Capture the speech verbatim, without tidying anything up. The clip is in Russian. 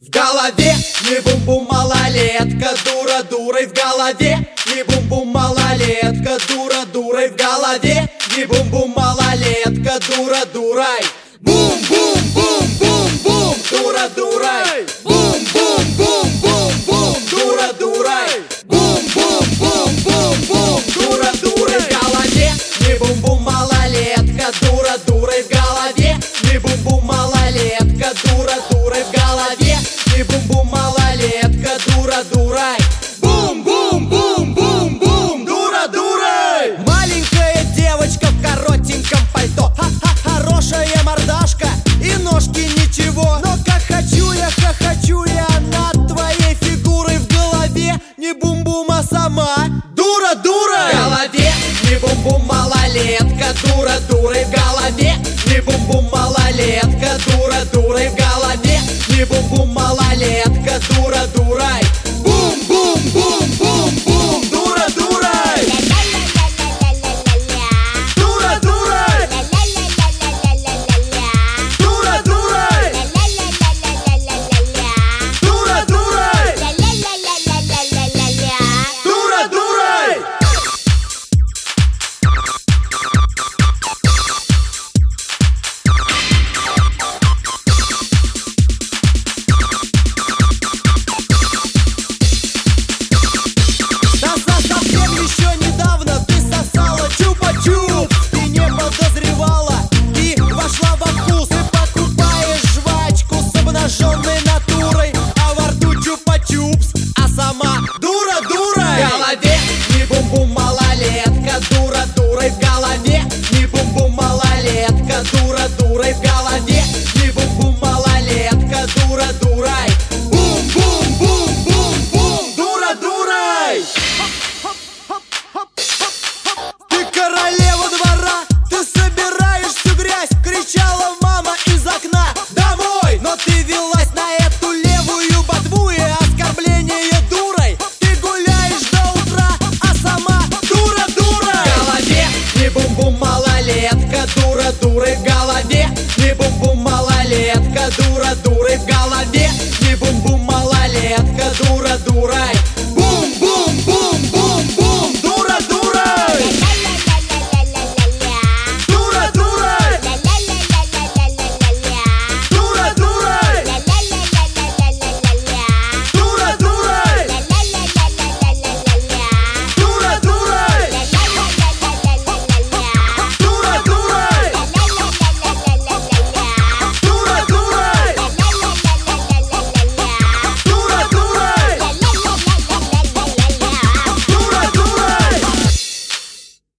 В голове не бум-бум, малолетка, дура дурой в голове. Не бум-бум, малолетка, дура дурой в голове. Не бум-бум, малолетка, дура дурой. Бум-бум-бум-бум-бум, дура дурой. Бум-бум-бум-бум-бум, дура дурой. Бум-бум-бум-бум-бум, дура дурой в голове. Не бум-бум, малолетка, дура дурой в голове. Не бум-бум, малолетка, дура дурой в голове. Не бум-бум, малолетка, дура дурой. Бум-бум-бум-бум-бум, дура дурой. Маленькая девочка в коротеньком пальто, ха-ха, хорошая мордашка и ножки ничего. Но как хочу я, хохочу я над твоей фигурой в голове. Не бум-бум, а сама дура дурой. В голове не бум-бум, малолетка, дура дурой в голове. Не бум-бум, малолетка, дура дурой в голове. Не бум-бум, малолетка, дура дурой. Бум-бум-бум-бум-бум, дура дурой. Дура дурой. Дура дурой. Дура дурой. Дура дурой. Совсем еще недавно ты сосала чупа-чуп и не подозревала, и вошла во вкус. Ты покупаешь жвачку с обнаженной натурой, а во рту чупа-чупс, а сама дура В дурой. голове не бум-бум, малолетка, дура дурой в голове. Не бум-бум, малолетка, дура дурой в голове. Не бум-бум, малолетка, дура дурой. Бум-бум-бум-бум-бум, дура дурой. Ты королева двора, ты собираешь всю грязь, кричала мама из окна домой. Но ты велась на эту левую ботву и оскорбление дурой. Ты гуляешь до утра, а сама дура В дурой. голове не бум-бум, малолетка, дура дурой в голове. Не бум-бум, малолетка, дура дурой